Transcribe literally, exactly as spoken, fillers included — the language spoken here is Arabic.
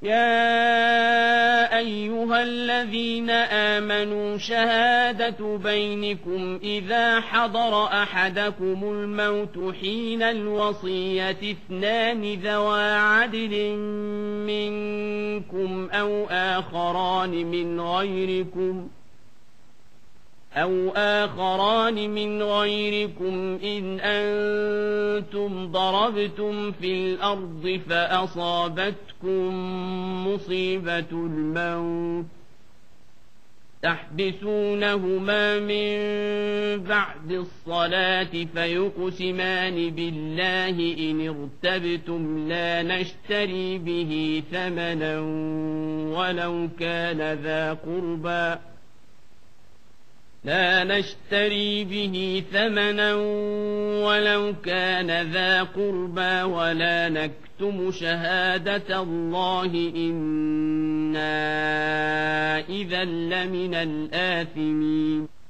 يا أيها الذين آمنوا شهادة بينكم إذا حضر أحدكم الموت حين الوصية اثنان ذوى عدل منكم أو آخران من غيركم أو آخران من غيركم إن أنتم ضربتم في الأرض فأصابتكم مصيبة الموت تحبسونهما من بعد الصلاة فيقسمان بالله إن ارتبتم لا نشتري به ثمنا ولو كان ذا قربى لا نشتري به ثمنا ولو كان ذا قربى ولا نكتم شهادة الله إنا إذا لمن الآثمين